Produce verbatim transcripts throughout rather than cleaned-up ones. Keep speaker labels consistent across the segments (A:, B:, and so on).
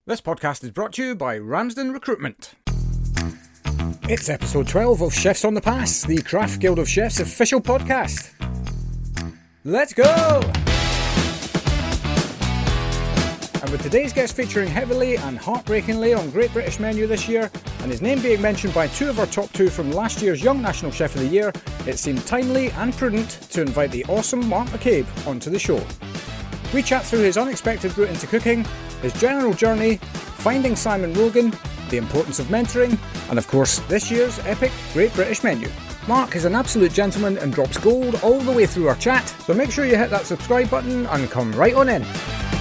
A: This podcast is brought to you by Ramsden Recruitment. It's episode twelve of Chefs on the Pass, the Craft Guild of Chefs official podcast. Let's go! And with today's guest featuring heavily and heartbreakingly on Great British Menu this year, and his name being mentioned by two of our top two from last year's Young National Chef of the Year, it seemed timely and prudent to invite the awesome Mark McCabe onto the show. We chat through his unexpected route into cooking, his general journey, finding Simon Rogan, the importance of mentoring, and of course this year's epic Great British Menu. Mark is an absolute gentleman and drops gold all the way through our chat, so make sure you hit that subscribe button and come right on in.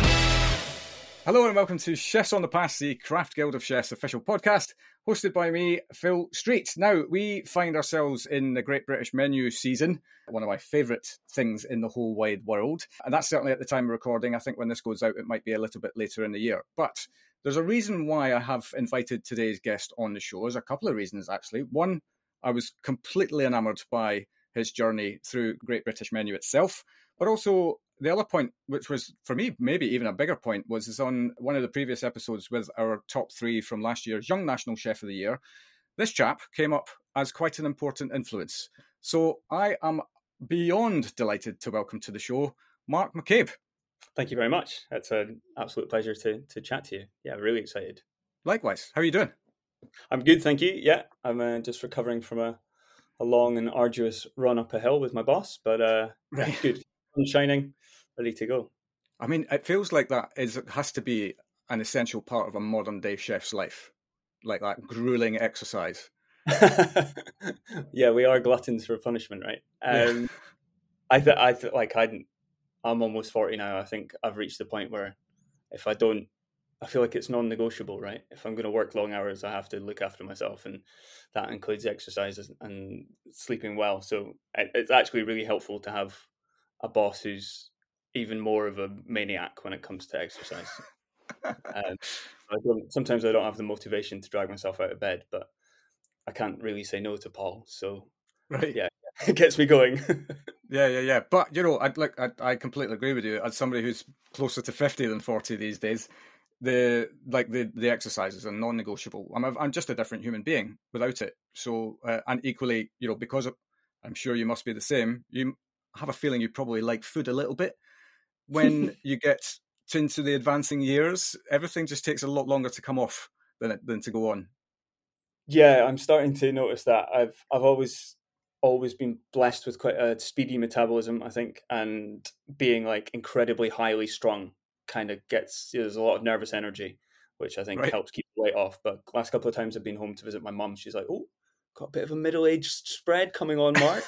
A: Hello and welcome to Chefs on the Pass, the Craft Guild of Chefs official podcast, hosted by me, Phil Street. Now, we find ourselves in the Great British Menu season, one of my favourite things in the whole wide world. And that's certainly at the time of recording. I think when this goes out, it might be a little bit later in the year. But there's a reason why I have invited today's guest on the show. There's a couple of reasons, actually. One, I was completely enamoured by his journey through Great British Menu itself, but also the other point, which was, for me, maybe even a bigger point, was is on one of the previous episodes with our top three from last year's Young National Chef of the Year. This chap came up as quite an important influence. So I am beyond delighted to welcome to the show, Mark McCabe.
B: Thank you very much. It's an absolute pleasure to to chat to you. Yeah, really excited.
A: Likewise. How are you doing?
B: I'm good, thank you. Yeah, I'm uh, just recovering from a, a long and arduous run up a hill with my boss, but uh, right. yeah, good. Sun shining. Ready to go.
A: I mean, it feels like that is has to be an essential part of a modern day chef's life, like that grueling exercise.
B: Yeah, we are gluttons for punishment, right? Um, yeah. I th- I th- like I, I'm almost forty now. I think I've reached the point where if I don't, I feel like it's non-negotiable, right? If I'm going to work long hours, I have to look after myself, and that includes exercise and sleeping well. So it's actually really helpful to have a boss who's even more of a maniac when it comes to exercise. um, I don't, sometimes I don't have the motivation to drag myself out of bed, but I can't really say no to Paul. So,
A: right,
B: yeah, it gets me going.
A: yeah, yeah, yeah. But you know, I like I, I completely agree with you. As somebody who's closer to fifty than forty these days, the like the the exercises are non-negotiable. I'm a, I'm just a different human being without it. So, uh, and equally, you know, because of, I'm sure you must be the same. You have a feeling you probably like food a little bit. When you get into the advancing years, everything just takes a lot longer to come off than it, than to go on.
B: Yeah, I'm starting to notice that. I've I've always always been blessed with quite a speedy metabolism, I think, and being like incredibly highly strung kind of gets, there's a lot of nervous energy, which I think right. helps keep the weight off. But last couple of times I've been home to visit my mum, she's like, "Oh, got a bit of a middle-aged spread coming on, Mark."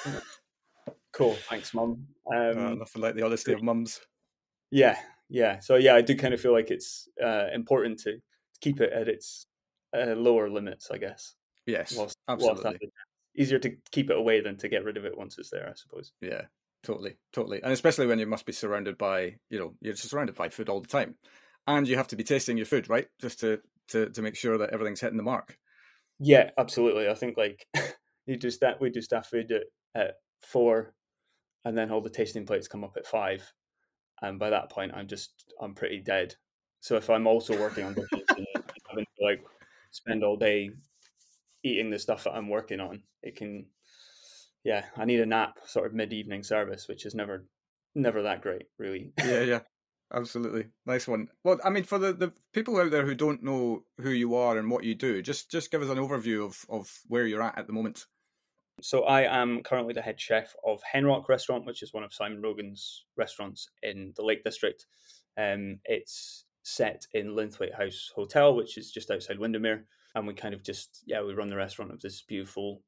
B: Cool, thanks, Mum. Um,
A: uh, nothing like the honesty of mums.
B: Yeah, yeah. So yeah, I do kind of feel like it's uh, important to keep it at its uh, lower limits, I guess.
A: Yes,
B: whilst,
A: absolutely.
B: Whilst easier to keep it away than to get rid of it once it's there, I suppose.
A: Yeah, totally, totally. And especially when you must be surrounded by, you know, you're just surrounded by food all the time. And you have to be tasting your food, right? Just to, to, to make sure that everything's hitting the mark.
B: Yeah, absolutely. I think like you do staff, we do staff food at, at four, and then all the tasting plates come up at five. And by that point, I'm just, I'm pretty dead. So if I'm also working on dishes and having to like spend all day eating the stuff that I'm working on, it can, yeah, I need a nap sort of mid-evening service, which is never, never that great, really.
A: Yeah, yeah, absolutely. Nice one. Well, I mean, for the, the people out there who don't know who you are and what you do, just, just give us an overview of, of where you're at at the moment.
B: So I am currently the head chef of Henrock Restaurant, which is one of Simon Rogan's restaurants in the Lake District. Um, it's set in Linthwaite House Hotel, which is just outside Windermere. And we kind of just, yeah, we run the restaurant of this beautiful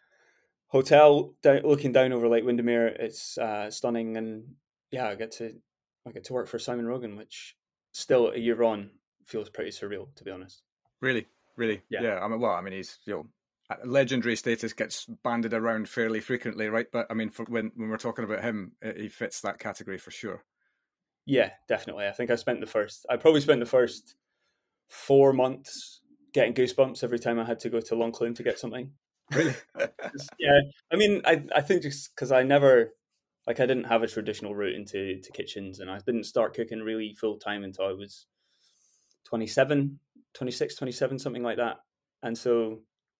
B: hotel down, looking down over Lake Windermere. It's uh, stunning. And yeah, I get to I get to work for Simon Rogan, which still a year on feels pretty surreal, to be honest.
A: Really? Really? Yeah. yeah I mean, well, I mean, he's, you know, legendary status gets banded around fairly frequently, right? But I mean, for when, when we're talking about him, he fits that category for sure.
B: Yeah, definitely. I think I spent the first, I probably spent the first four months getting goosebumps every time I had to go to Loncloon to get something.
A: Really?
B: Yeah. I mean, I, I think just because I never, like I didn't have a traditional route into to kitchens, and I didn't start cooking really full time until I was twenty-seven, twenty-six, twenty-seven, something like that. And so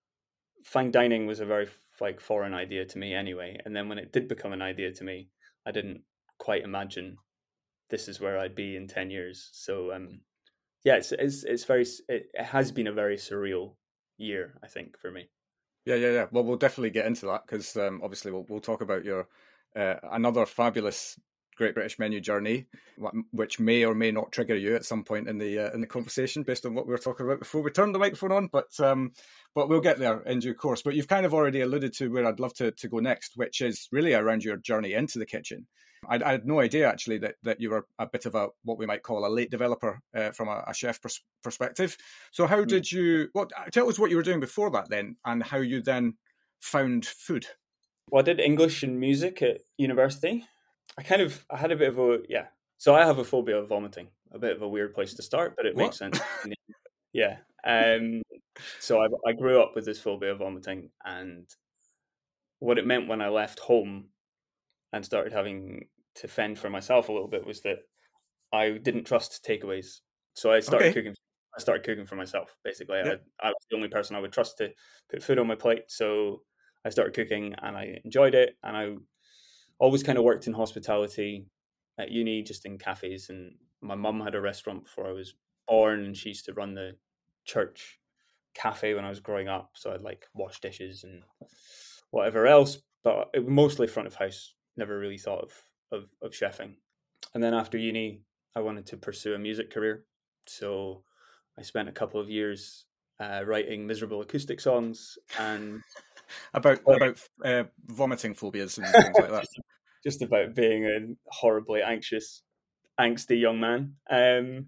B: fine dining was a very like foreign idea to me anyway. And then when it did become an idea to me, I didn't quite imagine this is where I'd be in ten years. So um, yeah, it's it's it's very it, it has been a very surreal year, I think, for me.
A: Yeah, yeah, yeah. Well, we'll definitely get into that because um, obviously we'll we'll talk about your uh, another fabulous Great British Menu journey, which may or may not trigger you at some point in the uh, in the conversation based on what we were talking about before we turned the microphone on. But um, but we'll get there in due course. But you've kind of already alluded to where I'd love to to go next, which is really around your journey into the kitchen. I, I had no idea actually that, that you were a bit of a what we might call a late developer uh, from a, a chef pers- perspective. So how mm. did you? What tell us what you were doing before that then, and how you then found food?
B: Well, I did English and music at university. I kind of I had a bit of a yeah. So I have a phobia of vomiting. A bit of a weird place to start, but it what? makes sense. Yeah. Um, so I, I grew up with this phobia of vomiting, and what it meant when I left home and started having to fend for myself a little bit was that I didn't trust takeaways. So I started okay. cooking. I started cooking for myself. Basically, yeah. I, I was the only person I would trust to put food on my plate. So I started cooking, and I enjoyed it. And I always kind of worked in hospitality at uni, just in cafes. And my mum had a restaurant before I was born, and she used to run the church cafe when I was growing up. So I'd like wash dishes and whatever else, but it was mostly front of house. Never really thought of, of, of chefing. And then after uni, I wanted to pursue a music career. So I spent a couple of years uh, writing miserable acoustic songs and
A: about oh, about uh, vomiting phobias and things like that.
B: just, just about being a horribly anxious, angsty young man, um,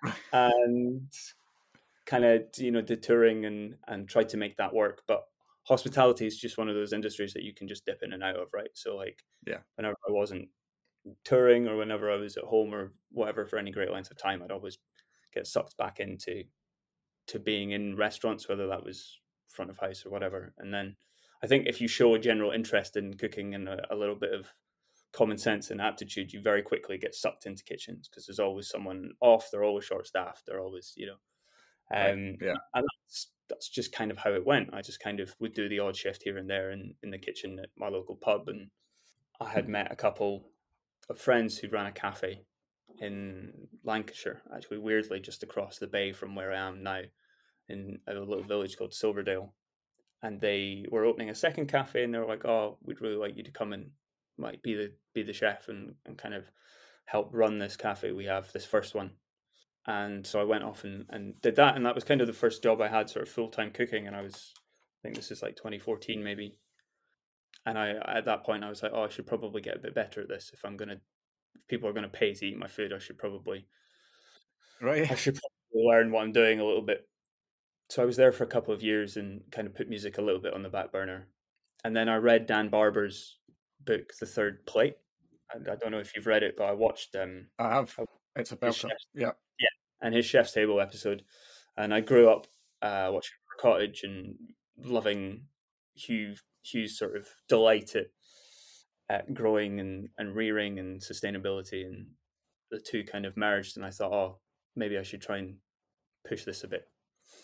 B: and kind of you know did touring and and tried to make that work. But hospitality is just one of those industries that you can just dip in and out of, right? So like,
A: yeah,
B: whenever I wasn't touring or whenever I was at home or whatever for any great length of time, I'd always get sucked back into to being in restaurants, whether that was front of house or whatever. And then I think if you show a general interest in cooking and a, a little bit of common sense and aptitude, you very quickly get sucked into kitchens because there's always someone off, they're always short staffed, they're always, you know, um,
A: right. yeah.
B: And that's, that's just kind of how it went. I just kind of would do the odd shift here and there in, in the kitchen at my local pub. And I had met a couple of friends who ran a cafe in Lancashire, actually weirdly just across the bay from where I am now, in a little village called Silverdale. And they were opening a second cafe, and they were like, "Oh, we'd really like you to come and like be the be the chef and, and kind of help run this cafe. We have this first one." And so I went off and, and did that, and that was kind of the first job I had, sort of full time cooking. And I was, I think this is like twenty fourteen maybe. And I at that point I was like, "Oh, I should probably get a bit better at this. If I'm gonna, if people are gonna pay to eat my food, I should probably,
A: right,
B: I should probably learn what I'm doing a little bit." So I was there for a couple of years and kind of put music a little bit on the back burner. And then I read Dan Barber's book, The Third Plate. I, I don't know if you've read it, but I watched. Um,
A: I have. It's a belter. Yeah,
B: yeah, and his Chef's Table episode. And I grew up uh, watching Cottage and loving Hugh Hugh's sort of delight at, at growing and, and rearing and sustainability, and the two kind of merged. And I thought, oh, maybe I should try and push this a bit.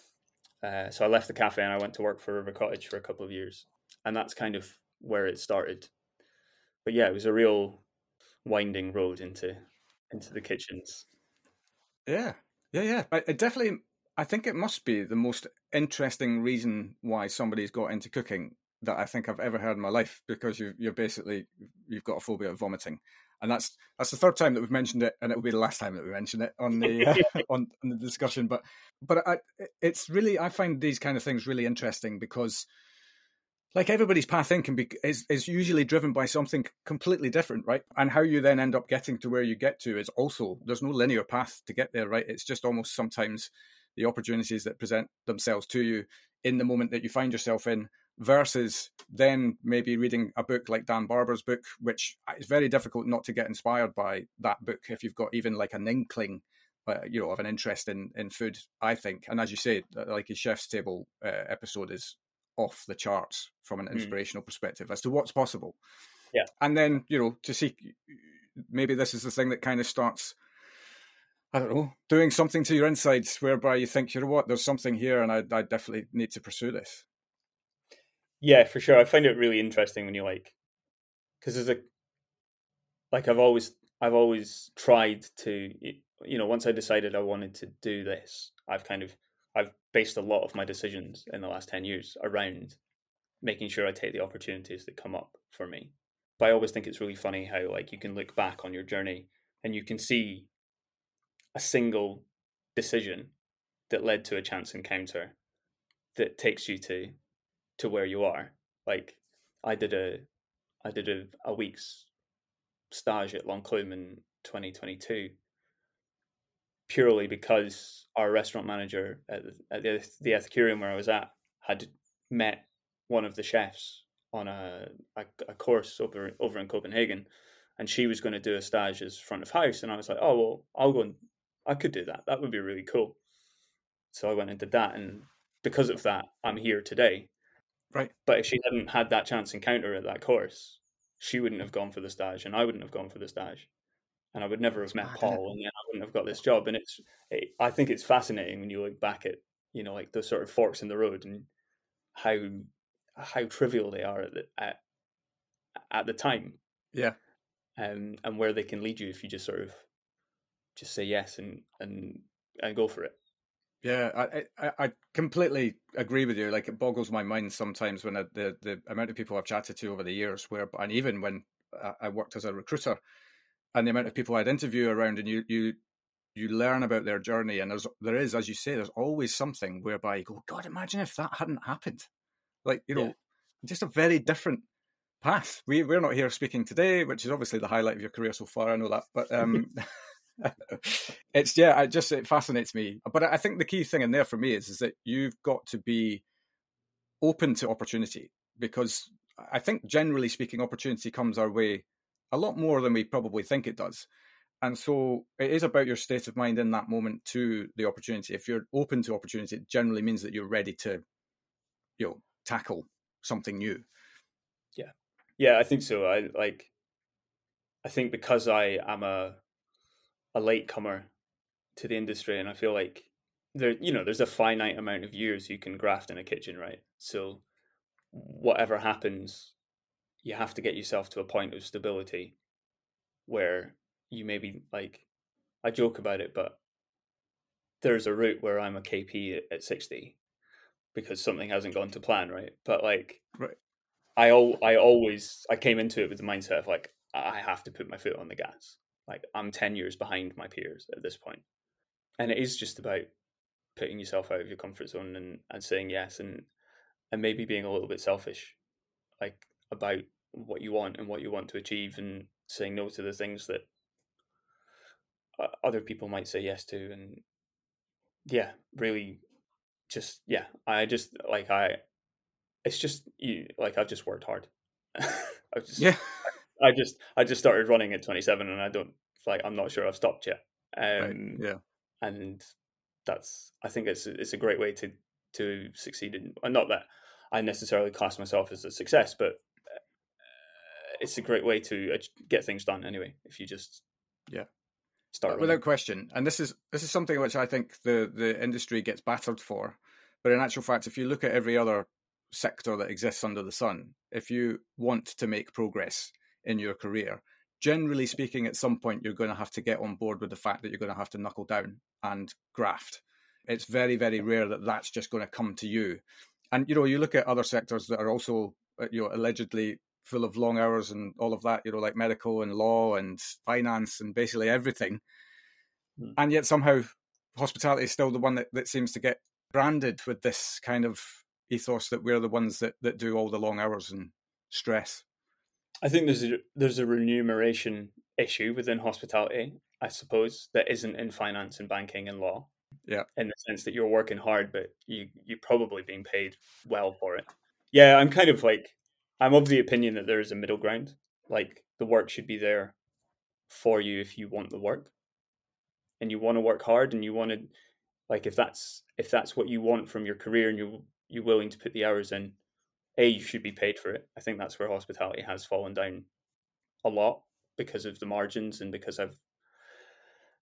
B: Uh, so I left the cafe and I went to work for River Cottage for a couple of years, and that's kind of where it started. But yeah, it was a real winding road into into the kitchens.
A: Yeah, yeah, yeah. But it definitely, I think it must be the most interesting reason why somebody's got into cooking that I think I've ever heard in my life, because you, you're basically, you've got a phobia of vomiting. And that's that's the third time that we've mentioned it, and it will be the last time that we mention it on the uh, on, on the discussion. But but I, it's really, I find these kind of things really interesting because, like, everybody's path in can be is is usually driven by something completely different, right? And how you then end up getting to where you get to is also, there's no linear path to get there, right? It's just almost sometimes the opportunities that present themselves to you in the moment that you find yourself in, versus then maybe reading a book like Dan Barber's book, which is very difficult not to get inspired by that book if you've got even like an inkling, uh, you know, of an interest in, in food, I think. And as you say, like his Chef's Table uh, episode is off the charts from an inspirational mm. perspective as to what's possible.
B: Yeah.
A: And then, you know, to see, maybe this is the thing that kind of starts I don't know, doing something to your insides whereby you think, you know what, there's something here and I, I definitely need to pursue this.
B: Yeah, for sure. I find it really interesting when you like, because there's a, like I've always, I've always tried to, you know, once I decided I wanted to do this, I've kind of, I've based a lot of my decisions in the last ten years around making sure I take the opportunities that come up for me. But I always think it's really funny how like you can look back on your journey and you can see a single decision that led to a chance encounter that takes you to to where you are. Like I did a I did a, a week's stage at Lonclume in twenty twenty-two purely because our restaurant manager at, the, at the, the Ethicurium where I was at had met one of the chefs on a, a, a course over over in Copenhagen, and she was going to do a stage as front of house, and I was like, oh well, I'll go and I could do that. That would be really cool. So I went and did that, and because of that, I'm here today.
A: Right.
B: But if she hadn't had that chance encounter at that course, she wouldn't have gone for the stage, and I wouldn't have gone for the stage, and I would never have met
A: Mad,
B: Paul, and then I wouldn't have got this job. And it's, it, I think it's fascinating when you look back at, you know, like the sort of forks in the road and how how trivial they are at the, at at the time,
A: Yeah.
B: um, and where they can lead you if you just sort of just say yes and and and go for it.
A: Yeah, I, I I completely agree with you. Like it boggles my mind sometimes when I, the the amount of people I've chatted to over the years, where and even when I worked as a recruiter, and the amount of people I'd interview around, and you you you learn about their journey, and there's there is, as you say, there's always something whereby you go, God, imagine if that hadn't happened. Like you know,
B: Yeah.
A: just a very different path. We we're not here speaking today, which is obviously the highlight of your career so far. I know that, but um. It's yeah, it just it fascinates me. But I think the key thing in there for me is is that you've got to be open to opportunity, because I think generally speaking, opportunity comes our way a lot more than we probably think it does. And so it is about your state of mind in that moment to the opportunity. If you're open to opportunity, it generally means that you're ready to, you know, tackle something new.
B: Yeah, yeah, I think so. I like. I think because I am a a latecomer to the industry, and I feel like there, you know, there's a finite amount of years you can graft in a kitchen, right? So whatever happens, you have to get yourself to a point of stability where you maybe like. I joke about it, but there's a route where I'm a K P at, at sixty because something hasn't gone to plan, right? But like,
A: Right.
B: I al- I always I came into it with the mindset of like I have to put my foot on the gas. Like I'm ten years behind my peers at this point, and it is just about putting yourself out of your comfort zone and, and saying yes, and and maybe being a little bit selfish, like about what you want and what you want to achieve, and saying no to the things that uh, other people might say yes to, and yeah, really, just yeah, I just like I, it's just you like I've just worked hard. I've just
A: Yeah.
B: I just I just started running at twenty-seven, and I don't like I'm not sure I've stopped yet.
A: Right.
B: Um,
A: Yeah.
B: and that's I think it's it's a great way to to succeed in. And not that I necessarily class myself as a success, but it's a great way to get things done anyway. If you just
A: Yeah.
B: start running.
A: Without question, and this is this is something which I think the the industry gets battered for, but in actual fact, if you look at every other sector that exists under the sun, if you want to make progress in your career, generally speaking, at some point you're going to have to get on board with the fact that you're going to have to knuckle down and graft. It's very, very rare that that's just going to come to you. And you know, you look at other sectors that are also, you know, allegedly full of long hours and all of that, you know, like medical and law and finance and basically everything. Mm. And yet somehow hospitality is still the one that, that seems to get branded with this kind of ethos that we're the ones that, that do all the long hours and stress.
B: I think there's a, there's a remuneration issue within hospitality, I suppose, that isn't in finance and banking and law.
A: Yeah.
B: In the sense that you're working hard, but you, you're probably being paid well for it. Yeah, I'm kind of like, I'm of the opinion that there is a middle ground. Like the work should be there for you if you want the work. And you want to work hard and you want to, like if that's if that's what you want from your career and you you're willing to put the hours in, A, you should be paid for it. I think that's where hospitality has fallen down a lot because of the margins and because I've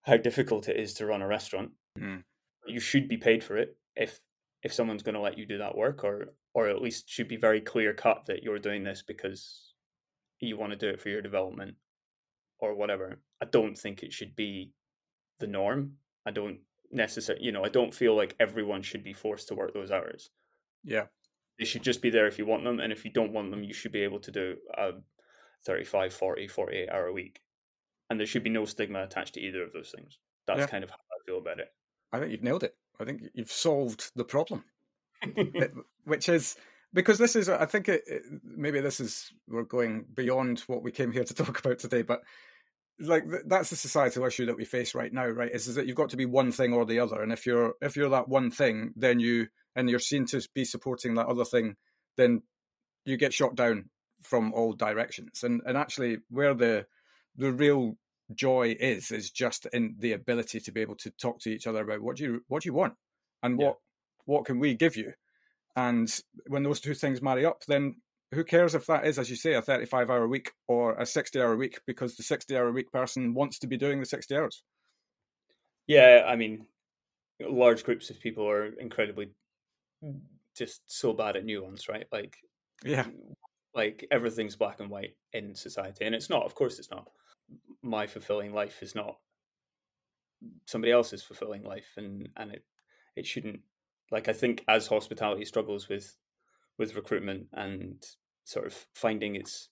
B: how difficult it is to run a restaurant.
A: Mm.
B: You should be paid for it if if someone's going to let you do that work, or or at least should be very clear cut that you're doing this because you want to do it for your development or whatever. I don't think it should be the norm. I don't necessarily, you know, I don't feel like everyone should be forced to work those hours.
A: Yeah.
B: They should just be there if you want them. And if you don't want them, you should be able to do a thirty-five, forty, forty-eight hour a week. And there should be no stigma attached to either of those things. That's yeah. kind of how I feel about it.
A: I think you've nailed it. I think you've solved the problem, it, which is because this is, I think it, it, maybe this is, we're going beyond what we came here to talk about today, but like that's the societal issue that we face right now, right? Is, is that you've got to be one thing or the other. And if you're, if you're that one thing, then you, and you're seen to be supporting that other thing, then you get shot down from all directions. And, and actually where the, the real joy is is just in the ability to be able to talk to each other about what do you what do you want and what yeah. what can we give you, and when those two things marry up, then who cares if that is, as you say, a thirty-five hour week or a sixty hour week, because the sixty hour week person wants to be doing the sixty hours.
B: Yeah, I mean, large groups of people are incredibly just so bad at nuance, right? Like,
A: yeah,
B: like everything's black and white in society, and it's not. Of course, it's not. My fulfilling life is not somebody else's fulfilling life, and and it it shouldn't. Like, I think as hospitality struggles with with recruitment and sort of finding its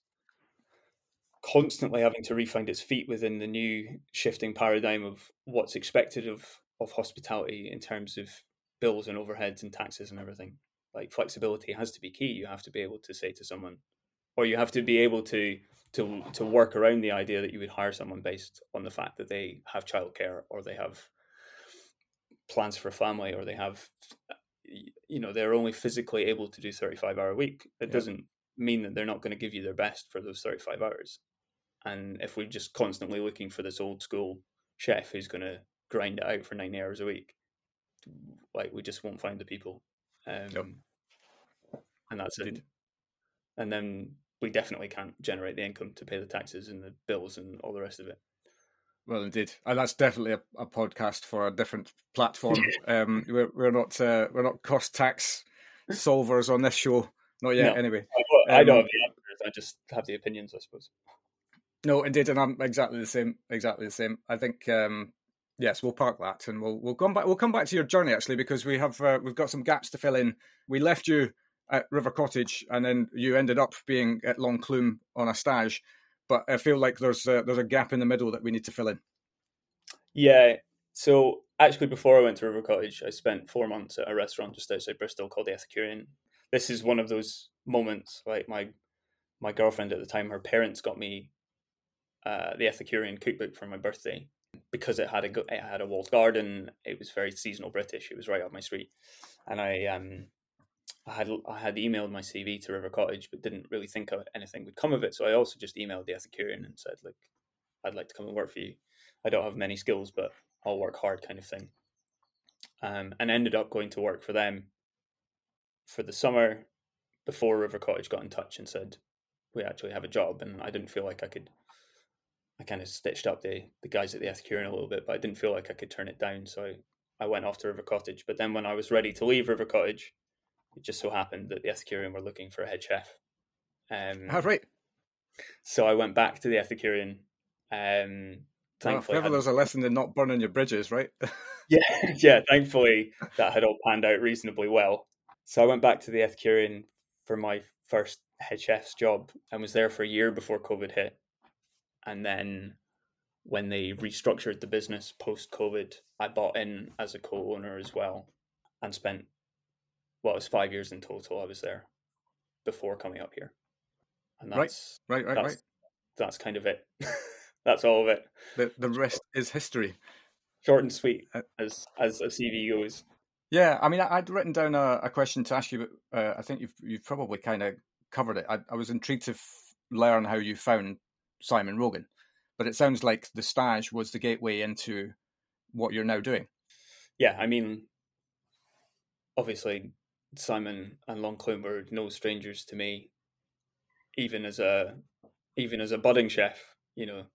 B: constantly having to refind its feet within the new shifting paradigm of what's expected of of hospitality in terms of bills and overheads and taxes and everything, like flexibility has to be key. You have to be able to say to someone, or you have to be able to to to work around the idea that you would hire someone based on the fact that they have childcare, or they have plans for a family, or they have, you know, they're only physically able to do thirty-five hour a week. It yeah. doesn't mean that they're not going to give you their best for those thirty-five hours. And if we're just constantly looking for this old school chef who's going to grind it out for ninety hours a week, like, we just won't find the people. Um, yep. And that's Indeed. it. And then we definitely can't generate the income to pay the taxes and the bills and all the rest of it.
A: Well, indeed, and that's definitely a, a podcast for a different platform. um, we're we're not uh, we're not cost tax solvers on this show, not yet. No, anyway,
B: I, I don't um, have the answers. I just have the opinions, I suppose.
A: No, indeed, and I'm exactly the same. Exactly the same. I think um, yes, we'll park that, and we'll we'll come back. We'll come back to your journey actually, because we have uh, we've got some gaps to fill in. We left you at River Cottage, and then you ended up being at Loncloom on a stage. But I feel like there's a, there's a gap in the middle that we need to fill in.
B: Yeah. So actually, before I went to River Cottage, I spent four months at a restaurant just outside Bristol called the Ethicurian. This is one of those moments. Like my my girlfriend at the time, her parents got me uh, the Ethicurian cookbook for my birthday because it had a it had a walled garden. It was very seasonal British. It was right up my street, and I um. I had I had emailed my C V to River Cottage, but didn't really think anything would come of it. So I also just emailed the Ethicurian and said, "Look, I'd like to come and work for you. I don't have many skills, but I'll work hard," kind of thing. Um, and ended up going to work for them for the summer before River Cottage got in touch and said, "We actually have a job." And I didn't feel like I could. I kind of stitched up the the guys at the Ethicurian a little bit, but I didn't feel like I could turn it down. So I, I went off to River Cottage. But then when I was ready to leave River Cottage, it just so happened that the Ethicurian were looking for a head chef. Um,
A: oh, right.
B: So I went back to the Ethicurian. Um,
A: thankfully, well, if ever there's a lesson in not burning your bridges, right?
B: yeah, yeah. Thankfully, that had all panned out reasonably well. So I went back to the Ethicurian for my first head chef's job and was there for a year before COVID hit. And then when they restructured the business post-COVID, I bought in as a co-owner as well and spent Well, it was five years in total I was there before coming up here. And that's
A: right, right, right,
B: that's,
A: right.
B: That's kind of it. That's all of it.
A: The the rest is history.
B: Short and sweet, uh, as as a C V goes.
A: Yeah, I mean, I'd written down a, a question to ask you, but uh, I think you've you've probably kind of covered it. I, I was intrigued to f- learn how you found Simon Rogan, but it sounds like the stage was the gateway into what you're now doing.
B: Yeah, I mean, obviously, Simon and Loncloom were no strangers to me, even as a even as a budding chef. You know,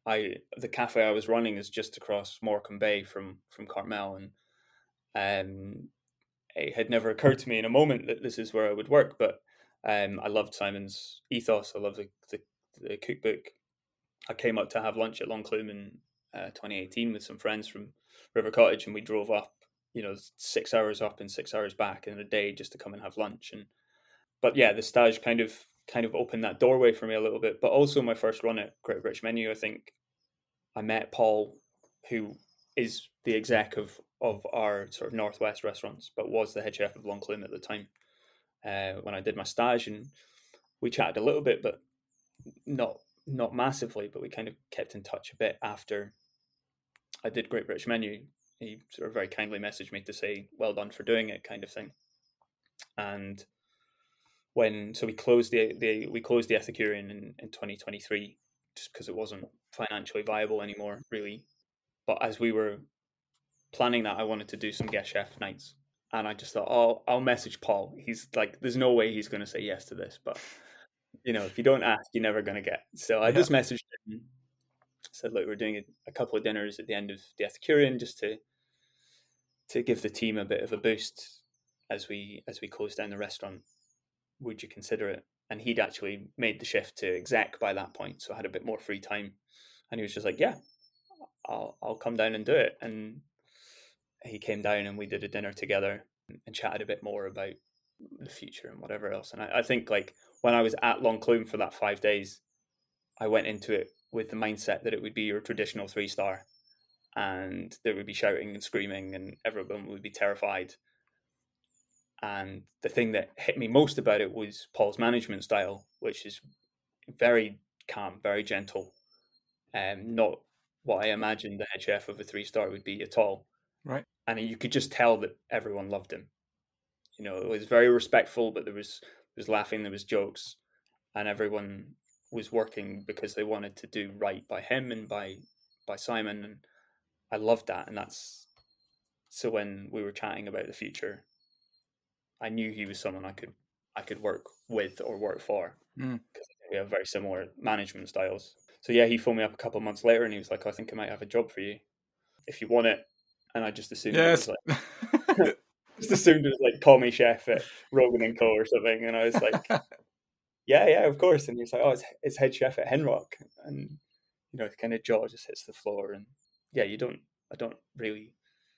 B: I the cafe I was running is just across Morecambe Bay from from Cartmel, and um, it had never occurred to me in a moment that this is where I would work. But um, I loved Simon's ethos. I loved the, the, the cookbook. I came up to have lunch at Loncloom in uh, twenty eighteen with some friends from River Cottage, and we drove up, you know, six hours up and six hours back in a day just to come and have lunch. And but yeah, the stage kind of kind of opened that doorway for me a little bit. But also my first run at Great British Menu, I think I met Paul, who is the exec of of our sort of Northwest restaurants, but was the head chef of Loncloom at the time uh, when I did my stage, and we chatted a little bit, but not not massively. But we kind of kept in touch a bit after I did Great British Menu. He sort of very kindly messaged me to say well done for doing it, kind of thing. And when so we closed the, the we closed the Ethicurian in, in twenty twenty-three just because it wasn't financially viable anymore, really. But as we were planning that, I wanted to do some guest chef nights, and I just thought, oh, I'll message Paul. He's like, there's no way he's going to say yes to this, but you know, if you don't ask, you're never going to get. So I yeah. just messaged him, said, look, we're doing a, a couple of dinners at the end of the Ethicurian just to to give the team a bit of a boost as we as we close down the restaurant. Would you consider it? And he'd actually made the shift to exec by that point, so I had a bit more free time. And he was just like, yeah, I'll I'll come down and do it. And he came down and we did a dinner together and chatted a bit more about the future and whatever else. And I, I think like when I was at Loncloom for that five days, I went into it with the mindset that it would be your traditional three star, and there would be shouting and screaming and everyone would be terrified. And the thing that hit me most about it was Paul's management style, which is very calm, very gentle, and um, not what I imagined the head chef of a three star would be at all.
A: Right.
B: And you could just tell that everyone loved him. You know, it was very respectful, but there was there was laughing, there was jokes, and everyone was working because they wanted to do right by him and by by Simon, and I loved that. And that's so when we were chatting about the future, I knew he was someone I could I could work with or work for because mm. we have very similar management styles. So yeah, he phoned me up a couple of months later and he was like, I think I might have a job for you if you want it. And I just assumed
A: yes.
B: it was like just assumed it was like call me chef at Rogan and Co or something. And I was like, yeah, yeah, of course. And he was like, oh, it's, it's head chef at Henrock. And you know, the kind of jaw just hits the floor. And yeah, you don't I don't really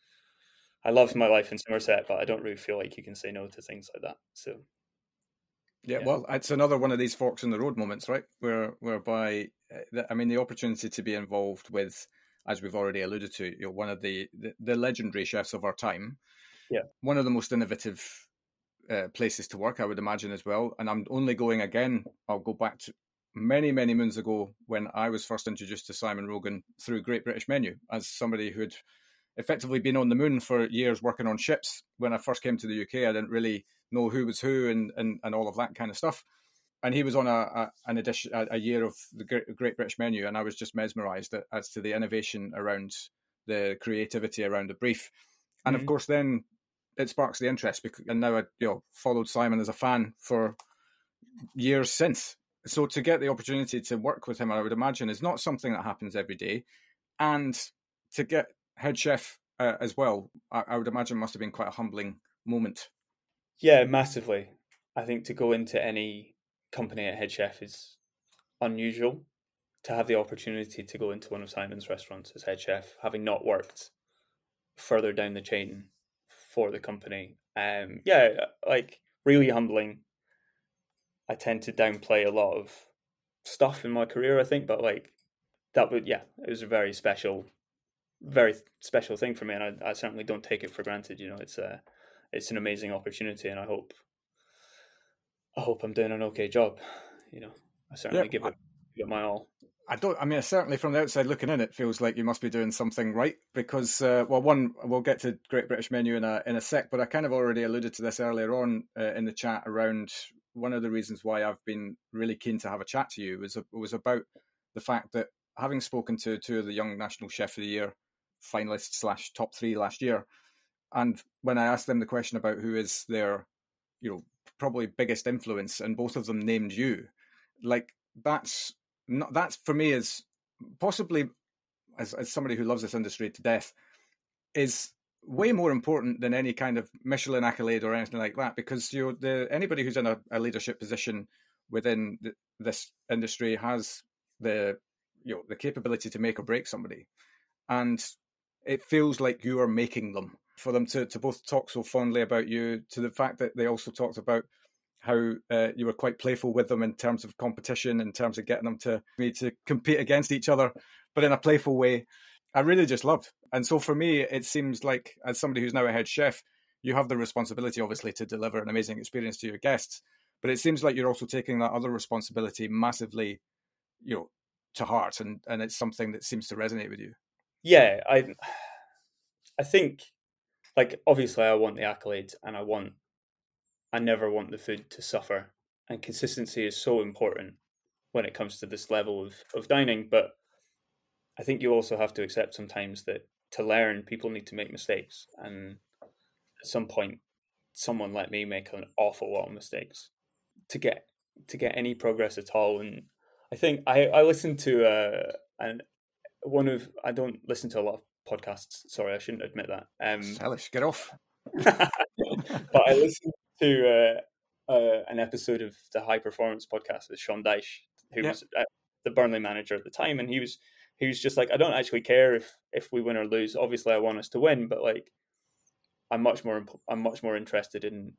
B: I loved my life in Somerset, but I don't really feel like you can say no to things like that. So,
A: yeah, yeah. Well, it's another one of these forks in the road moments, right? Where, whereby, I mean, the opportunity to be involved with, as we've already alluded to, you know, one of the, the, the legendary chefs of our time.
B: Yeah.
A: One of the most innovative uh, places to work, I would imagine, as well. And I'm only going again, I'll go back to many, many moons ago when I was first introduced to Simon Rogan through Great British Menu as somebody who'd effectively been on the moon for years working on ships. When I first came to the U K, I didn't really know who was who and, and, and all of that kind of stuff. And he was on a, a an edition, a, a year of the Great, Great British Menu, and I was just mesmerised as to the innovation around the creativity around the brief. And mm-hmm. of course, then it sparks the interest. Because, and now I you know, followed Simon as a fan for years since. So to get the opportunity to work with him, I would imagine, is not something that happens every day. And to get head chef uh, as well, I, I would imagine must have been quite a humbling moment.
B: Yeah, massively. I think to go into any company at head chef is unusual. To have the opportunity to go into one of Simon's restaurants as head chef, having not worked further down the chain for the company. Um, yeah, like really humbling. I tend to downplay a lot of stuff in my career, I think, but like that would, yeah, it was a very special very special thing for me, and I, I certainly don't take it for granted. You know, it's a it's an amazing opportunity, and I hope I hope I'm doing an okay job. You know, I certainly yeah, give it I, give it my all.
A: I don't. I mean, certainly from the outside looking in, it feels like you must be doing something right because, uh, well, one, we'll get to Great British Menu in a in a sec, but I kind of already alluded to this earlier on uh, in the chat around one of the reasons why I've been really keen to have a chat to you was was about the fact that having spoken to two of the Young National Chef of the Year finalists slash top three last year, and when I asked them the question about who is their, you know, probably biggest influence, and both of them named you, like that's not that's for me is possibly, as, as somebody who loves this industry to death, is way more important than any kind of Michelin accolade or anything like that, because you know, the anybody who's in a, a leadership position within the, this industry has the you know the capability to make or break somebody, and it feels like you are making them. For them to, to both talk so fondly about you, to the fact that they also talked about how uh, you were quite playful with them in terms of competition, in terms of getting them to to compete against each other, but in a playful way. I really just loved. And so for me, it seems like, as somebody who's now a head chef, you have the responsibility, obviously, to deliver an amazing experience to your guests. But it seems like you're also taking that other responsibility massively, you know, to heart, and, and it's something that seems to resonate with you.
B: Yeah, I, I think, like, obviously, I want the accolades, and I want, I never want the food to suffer. And consistency is so important when it comes to this level of, of dining. But I think you also have to accept sometimes that to learn, people need to make mistakes. And at some point, someone let me make an awful lot of mistakes to get to get any progress at all. And I think I, I listened to uh, an one of I don't listen to a lot of podcasts. Sorry, I shouldn't admit that. Um,
A: Hellish, get off.
B: But I listened to uh, uh, an episode of the High Performance podcast with Sean Dyche, who yeah. was uh, the Burnley manager at the time, and he was he was just like, I don't actually care if if we win or lose. Obviously, I want us to win, but like, I'm much more I'm much more interested in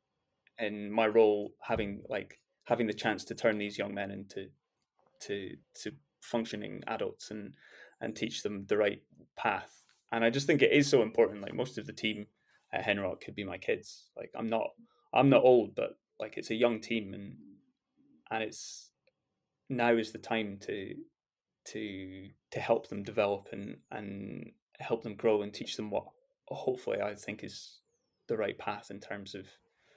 B: in my role having like having the chance to turn these young men into to to functioning adults and and teach them the right path. And I just think it is so important. Like, most of the team at Henrock could be my kids. Like, I'm not I'm not old, but like, it's a young team, and and it's now is the time to to to help them develop and and help them grow and teach them what hopefully I think is the right path in terms of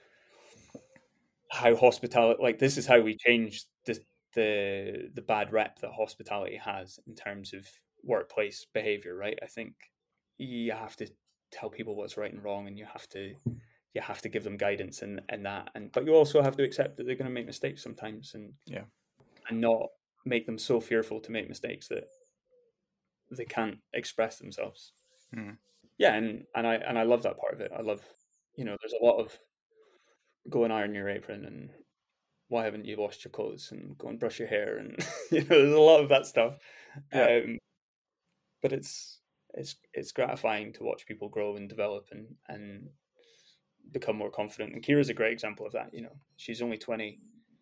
B: how hospitality, like, this is how we change the the the bad rep that hospitality has in terms of workplace behavior, right? I think you have to tell people what's right and wrong, and you have to you have to give them guidance and and that, and but you also have to accept that they're going to make mistakes sometimes, and
A: yeah,
B: and not make them so fearful to make mistakes that they can't express themselves.
A: Mm.
B: Yeah, and and I and I love that part of it. I love, you know, there's a lot of go and iron your apron, and why haven't you washed your clothes, and go and brush your hair, and you know, there's a lot of that stuff. Yeah. Um, but it's it's it's gratifying to watch people grow and develop and and become more confident. And Kira's a great example of that. You know, she's only twenty.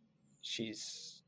B: She's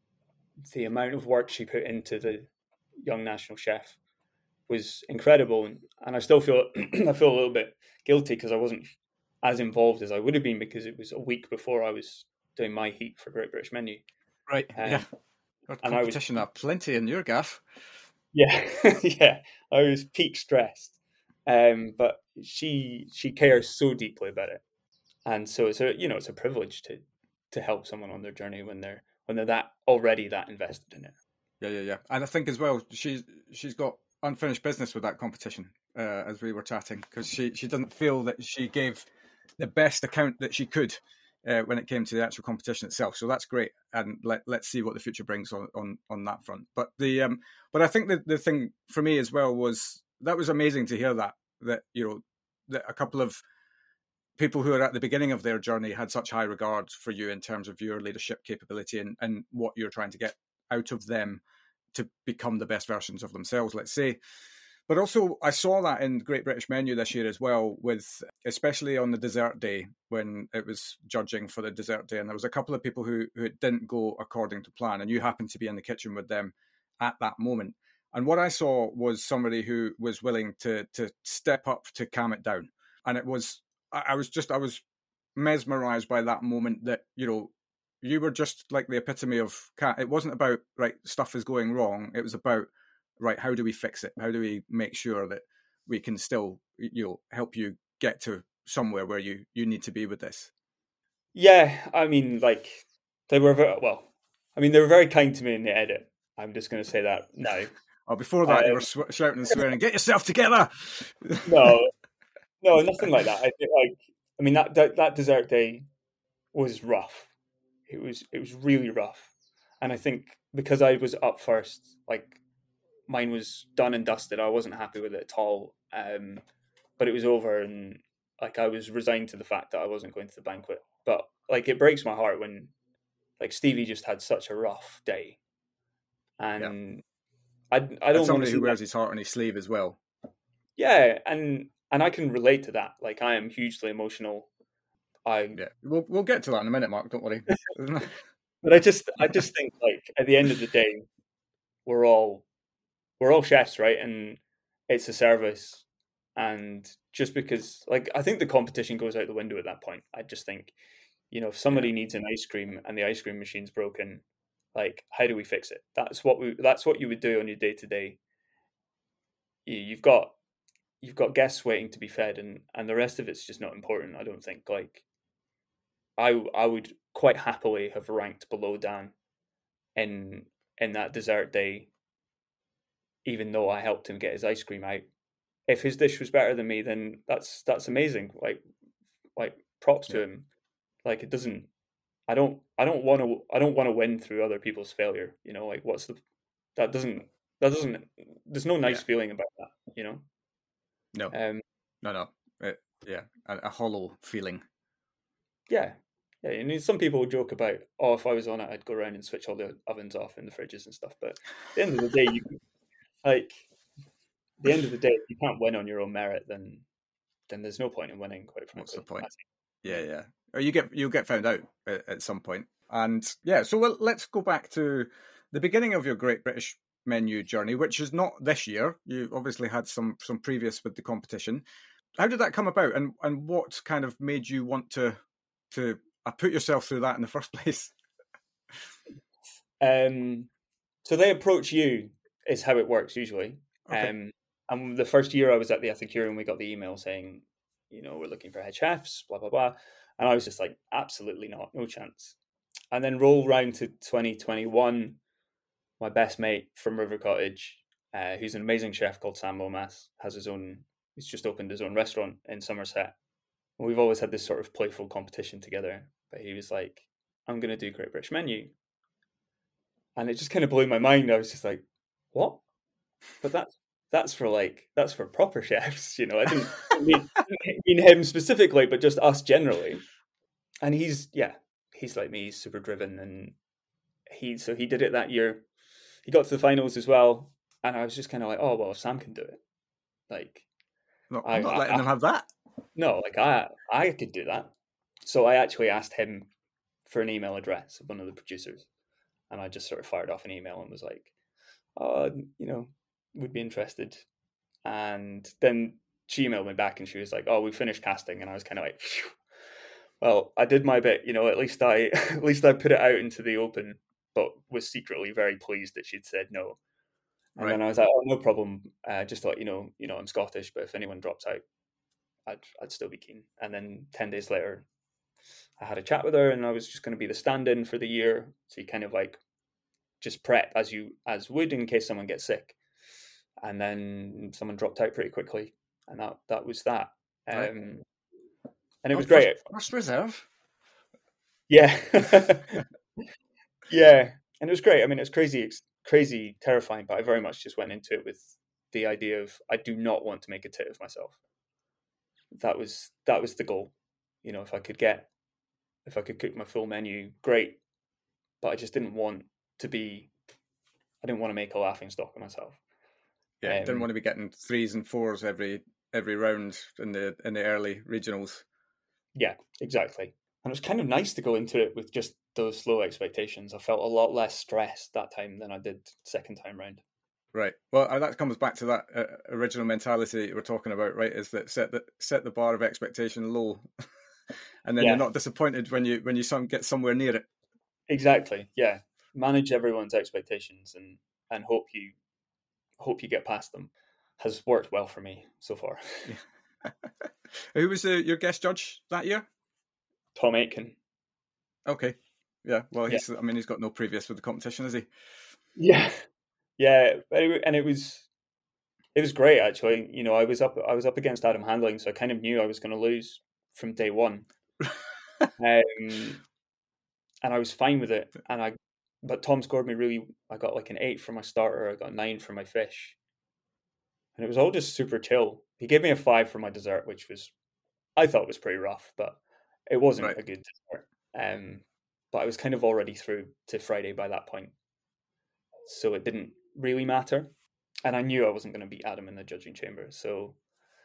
B: the amount of work she put into the young national chef was incredible, and, and I still feel I feel a little bit guilty because I wasn't as involved as I would have been, because it was a week before I was doing my heat for Great British Menu.
A: Right. Um, yeah. Got competition up plenty in your gaff.
B: Yeah, yeah. I was peak stressed, um, but she she cares so deeply about it, and so it's a you know it's a privilege to to help someone on their journey when they're when they're that already that invested in it.
A: Yeah, yeah, yeah. And I think as well, she's she's got unfinished business with that competition, uh, as we were chatting, because she she doesn't feel that she gave the best account that she could uh, when it came to the actual competition itself. So that's great, and let let's see what the future brings on on, on that front. But the um, but I think the the thing for me as well was that was amazing to hear that that you know that a couple of people who are at the beginning of their journey had such high regard for you in terms of your leadership capability and, and what you're trying to get out of them to become the best versions of themselves, let's say. But also, I saw that in Great British Menu this year as well, with especially on the dessert day when it was judging for the dessert day, and there was a couple of people who, who didn't go according to plan, and you happened to be in the kitchen with them at that moment. And what I saw was somebody who was willing to to step up to calm it down. And it was, I was just, I was mesmerized by that moment that, you know, you were just like the epitome of, it wasn't about, right, stuff is going wrong. It was about, right, how do we fix it? How do we make sure that we can still, you know, help you get to somewhere where you, you need to be with this?
B: Yeah, I mean, like, they were, very, well, I mean, they were very kind to me in the edit. I'm just going to say that now.
A: Oh, before that, um, you were sw- shouting and swearing, get yourself together!
B: No, no, nothing like that. I think, like, I mean, that, that that dessert day was rough. It was it was really rough, and I think because I was up first, like, mine was done and dusted. I wasn't happy with it at all. Um, but it was over, and like I was resigned to the fact that I wasn't going to the banquet. But like it breaks my heart when like Stevie just had such a rough day, and yeah. I I don't
A: and
B: want
A: somebody
B: to
A: who wears
B: that.
A: his heart on his sleeve as well.
B: Yeah, and and I can relate to that. Like I am hugely emotional. I
A: yeah, we'll we'll get to that in a minute, Mark. Don't worry.
B: But I just I just think like at the end of the day, we're all we're all chefs, right? And it's a service. And just because, like, I think the competition goes out the window at that point. I just think, you know, if somebody yeah. needs an ice cream and the ice cream machine's broken, like, how do we fix it? That's what we. That's what you would do on your day to day. You've got, you've got guests waiting to be fed, and and the rest of it's just not important. I don't think. Like, I I would quite happily have ranked below Dan in in that dessert day, even though I helped him get his ice cream out. If his dish was better than me, then that's that's amazing. Like, like props to yeah. him. Like it doesn't. I don't. I don't want to. I don't want to win through other people's failure. You know, like what's the? That doesn't. That doesn't. There's no nice yeah. feeling about that. You know.
A: No.
B: Um.
A: No. No. It, yeah. A, a hollow feeling.
B: Yeah. Yeah. I mean, some people joke about, oh, if I was on it, I'd go around and switch all the ovens off in the fridges and stuff. But at the end of the day, you like. At the end of the day, if you can't win on your own merit, then then there's no point in winning. Quite frankly,
A: what's the point? Yeah, yeah. Or you get you'll get found out at, at some point. And yeah, so well, let's go back to the beginning of your Great British Menu journey, which is not this year. You obviously had some some previous with the competition. How did that come about, and and what kind of made you want to to uh, put yourself through that in the first place?
B: Um, so they approach you is how it works usually. Okay. Um. And the first year I was at the Ethicurium, we got the email saying, you know, we're looking for head chefs, blah, blah, blah. And I was just like, absolutely not, no chance. And then roll round to twenty twenty-one, my best mate from River Cottage, uh, who's an amazing chef called Sam Lomas, has his own, he's just opened his own restaurant in Somerset. And we've always had this sort of playful competition together. But he was like, I'm going to do Great British Menu. And it just kind of blew my mind. I was just like, what? But that's, That's for like that's for proper chefs, you know. I didn't mean, mean him specifically, but just us generally. And he's yeah, he's like me. He's super driven, and he so he did it that year. He got to the finals as well, and I was just kind of like, oh well, if Sam can do it, like
A: no, I'm I, not letting I, them have that.
B: No, like I I could do that. So I actually asked him for an email address of one of the producers, and I just sort of fired off an email and was like, oh, you know. would be interested. And then she emailed me back and she was like, oh, we finished casting. And I was kind of like, phew. Well, I did my bit, you know, at least I at least I put it out into the open, but was secretly very pleased that she'd said no. And right. then I was like, oh, no problem. Uh, just thought, you know, you know, I'm Scottish, but if anyone drops out, I'd I'd still be keen. And then ten days later, I had a chat with her, and I was just going to be the stand-in for the year. So you kind of like just prep as you as would in case someone gets sick. And then someone dropped out pretty quickly, and that that was that. Um, right. And it was
A: first,
B: great.
A: First reserve.
B: Yeah, yeah, and it was great. I mean, it was crazy, it's crazy, terrifying, but I very much just went into it with the idea of I do not want to make a tit of myself. That was that was the goal. You know, if I could get, if I could cook my full menu, great. But I just didn't want to be. I didn't want to make a laughing stock of myself.
A: Yeah, um, didn't want to be getting threes and fours every every round in the in the early regionals.
B: Yeah, exactly. And it was kind of nice to go into it with just those low expectations. I felt a lot less stressed that time than I did second time round.
A: Right. Well, that comes back to that uh, original mentality you were talking about, right? Is that set the set the bar of expectation low, and then yeah. you're not disappointed when you when you some, get somewhere near it.
B: Exactly. Yeah. Manage everyone's expectations and and hope you. hope you get past them has worked well for me so far.
A: Yeah. Who was uh, your guest judge that year?
B: Tom Aitken.
A: Okay. Yeah. Well, he's, yeah. I mean, he's got no previous with the competition, has he?
B: Yeah. Yeah. And it was, it was great actually. You know, I was up, I was up against Adam Handling, so I kind of knew I was going to lose from day one. um, and I was fine with it. And I but Tom scored me really. I got like an eight for my starter. I got a nine for my fish, and it was all just super chill. He gave me a five for my dessert, which was I thought was pretty rough, but it wasn't
A: Right.
B: a good dessert. Um, but I was kind of already through to Friday by that point, so it didn't really matter. And I knew I wasn't going to beat Adam in the judging chamber, so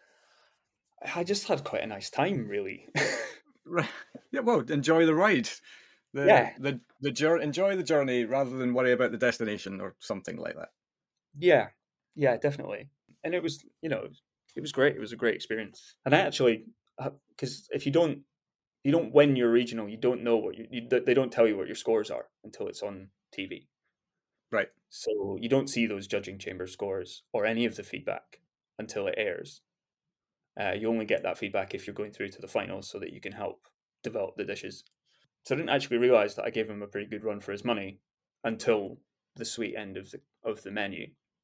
B: I just had quite a nice time, really.
A: Right. Yeah. Well, enjoy the ride. The
B: Yeah,
A: the the journey. Enjoy the journey rather than worry about the destination or something like that.
B: yeah, yeah, definitely. And it was, you know, it was great. It was a great experience. And I actually, because if you don't, you don't win your regional, you don't know what you, you. They don't tell you what your scores are until it's on T V.
A: Right.
B: So you don't see those judging chamber scores or any of the feedback until it airs. Uh, you only get that feedback if you're going through to the finals, so that you can help develop the dishes. So I didn't actually realize that I gave him a pretty good run for his money until the sweet end of the of the menu.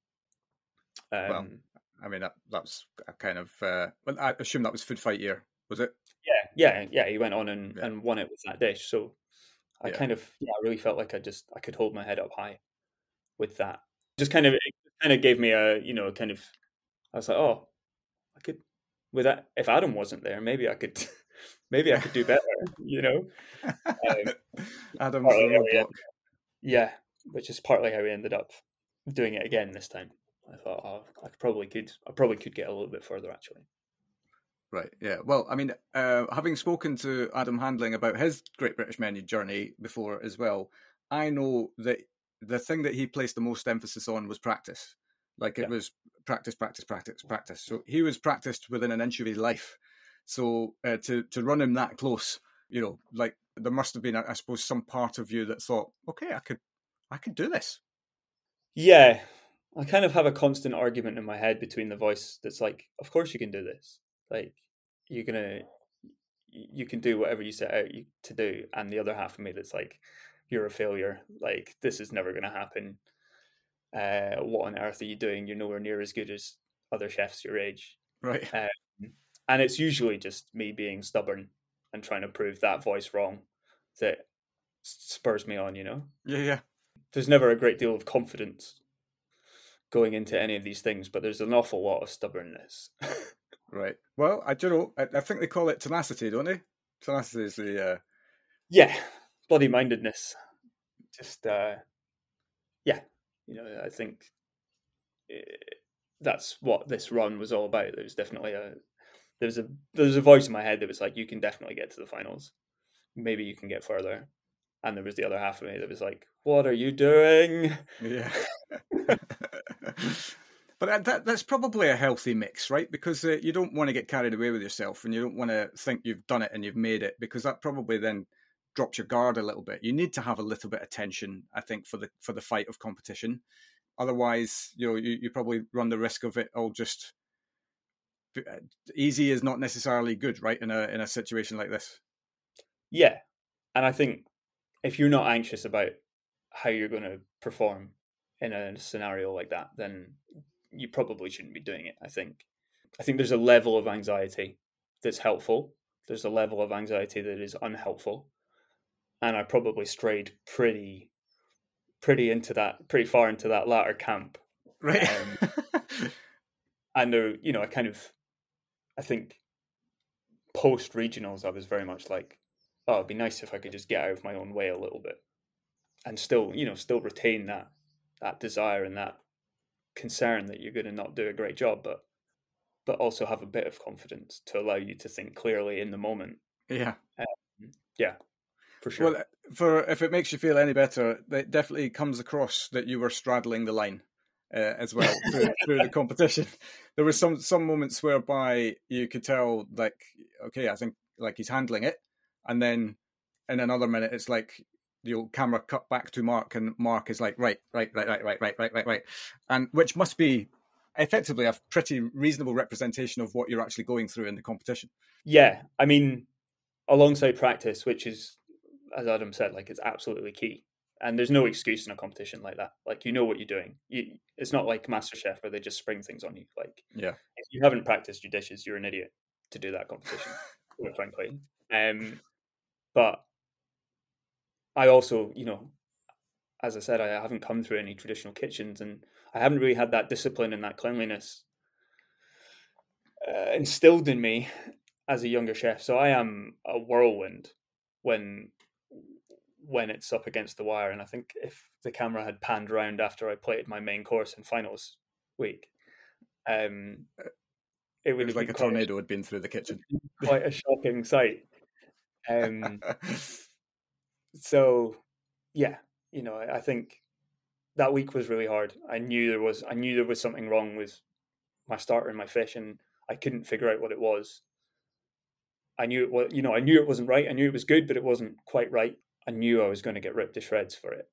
A: Well,
B: Um,
A: I mean that that's a kind of. Uh, well, I assume that was Food Fight year, was it?
B: yeah, yeah, yeah. He went on and,
A: Yeah.
B: and won it with that dish. So I
A: Yeah.
B: kind of, yeah, I really felt like I just I could hold my head up high with that. Just kind of, it kind of gave me a, you know, kind of. I was like, oh, I could with that. If Adam wasn't there, maybe I could, maybe I
A: Yeah.
B: could do better. You know, um,
A: Adam's the
B: partly how we
A: roadblock.
B: ended, yeah, which is partly how we ended up doing it again this time. I thought, oh, I probably could, I probably could get a little bit further actually.
A: Right. Yeah. Well, I mean, uh, having spoken to Adam Handling about his Great British Menu journey before as well, I know that the thing that he placed the most emphasis on was practice. Like it
B: Yeah.
A: was practice, practice, practice, practice. So he was practiced within an inch of his life. So uh, to to run him that close, you know, like there must have been, I suppose, some part of you that thought, okay, I could, I could do this.
B: Yeah, I kind of have a constant argument in my head between the voice that's like, of course you can do this. Like, you're gonna, you can do whatever you set out to do, and the other half of me that's like, you're a failure. Like, this is never gonna happen. Uh, what on earth are you doing? You're nowhere near as good as other chefs your age.
A: Right.
B: Um, and it's usually just me being stubborn and trying to prove that voice wrong that spurs me on. You know,
A: Yeah. Yeah.
B: there's never a great deal of confidence going into any of these things, but there's an awful lot of stubbornness.
A: Right. Well, I don't know. I, I think they call it tenacity, don't they? Tenacity is the. Uh...
B: Yeah, bloody mindedness. Just, uh, yeah, you know, I think that's what this run was all about. There was definitely a there's a there's a voice in my head that was like, you can definitely get to the finals. Maybe you can get further. And there was the other half of me that was like, what are you doing?
A: Yeah. But that, that's probably a healthy mix, right? Because uh, you don't want to get carried away with yourself, and you don't want to think you've done it and you've made it, because that probably then drops your guard a little bit. You need to have a little bit of tension, I think, for the for the fight of competition. Otherwise, you know, you, you probably run the risk of it all just easy is not necessarily good, right? In a in a situation like this.
B: Yeah, and I think if you're not anxious about how you're going to perform in a scenario like that, then you probably shouldn't be doing it. I think. I think there's a level of anxiety that's helpful. There's a level of anxiety that is unhelpful, and I probably strayed pretty, pretty into that, pretty far into that latter camp.
A: Right.
B: Um, and there, you know, I kind of, I think, post regionals, I was very much like, oh, it'd be nice if I could just get out of my own way a little bit, and still, you know, still retain that that desire and that concern that you're going to not do a great job, but but also have a bit of confidence to allow you to think clearly in the moment.
A: Yeah.
B: Um, yeah, for sure.
A: Well, for if it makes you feel any better, it definitely comes across that you were straddling the line uh, as well through, through the competition. There were some some moments whereby you could tell, like, okay, I think like he's handling it, and then in another minute, it's like the old camera cut back to Mark, and Mark is like, right, right, right, right, right, right, right, right, right, and which must be effectively a pretty reasonable representation of what you're actually going through in the competition.
B: Yeah, I mean, alongside practice, which is, as Adam said, like, it's absolutely key. And there's no excuse in a competition like that. Like, you know what you're doing. You, it's not like MasterChef where they just spring things on you. Like,
A: yeah,
B: if you haven't practiced your dishes, you're an idiot to do that competition, frankly. Um, but I also, you know, as I said, I haven't come through any traditional kitchens, and I haven't really had that discipline and that cleanliness uh, instilled in me as a younger chef. So I am a whirlwind when when it's up against the wire. And I think if the camera had panned around after I plated my main course in finals week, um, it would
A: it was
B: have
A: like
B: been
A: a tornado a, had been through the kitchen.
B: Quite a shocking sight. Um, so, yeah, you know, I, I think that week was really hard. I knew there was, I knew there was something wrong with my starter and my fish, and I couldn't figure out what it was. I knew it was, you know, I knew it wasn't right. I knew it was good, but it wasn't quite right. I knew I was going to get ripped to shreds for it.